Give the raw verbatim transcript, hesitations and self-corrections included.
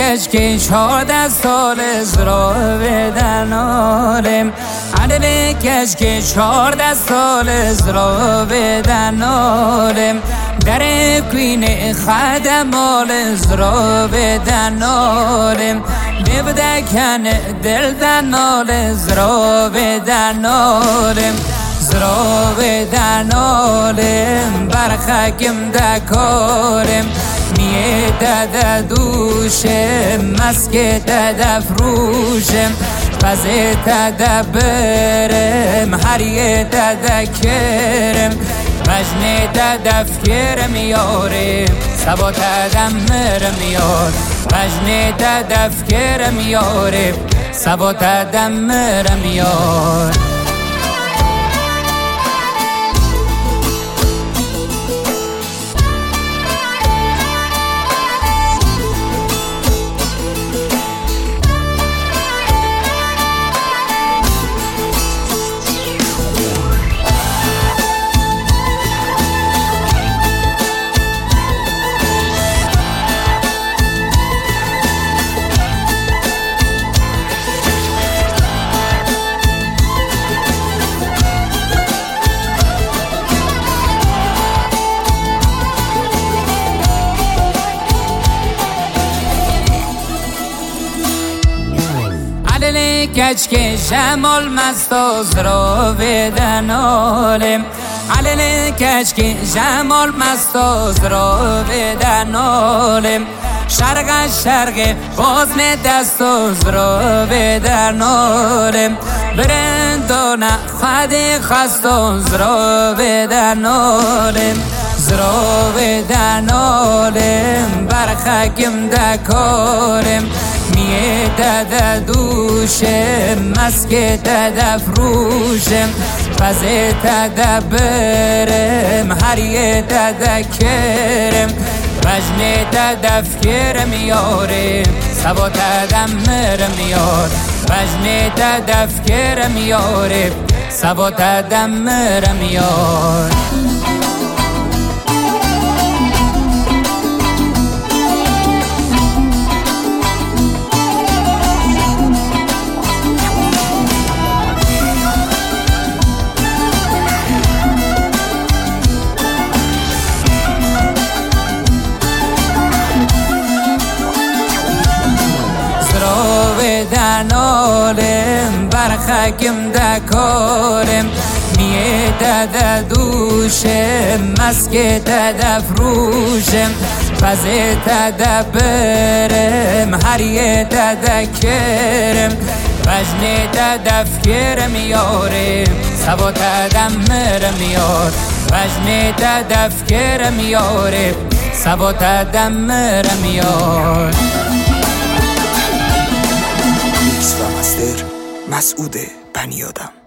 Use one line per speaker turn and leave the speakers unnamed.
کشکی چهارده سال زرا بدنارم عدل کشکی چهارده سال زرا بدنارم در کوین خدمال زرا بدنارم ببدکن دل دنال زرا بدنارم زرا بدنارم برخکم دکارم میه دد دوشم مسک دد فروشم پزه تدبرم هریه تدکرم مجنه تدفکرم یارم سبا تدمرم یار مجنه تدفکرم یارم سبا تدمرم یار کچک جمال مستاز را بدنالم علل کچک جمال مستاز را بدنالم شرق شرق بازن دستاز را بدنالم برندانه خد خستاز را بدنالم زرا بدنالم برخکم دکارم میه دد دوشم مسک دد فروشم پزه تدبرم هریه تدکرم وجنه تدفکرم یارم سبا تدمرم یار وجنه تدفکرم یارم سبا تدمرم یار بدنالم برخکم دکارم میه دد دوشم مسک دد فروشم پزه تدبرم هریه تدکرم وجنه تدفکرم یارم سبا تدمرم یار وجنه تدفکرم یارم سبا تدمرم یار
مستر مسعود بنیادم.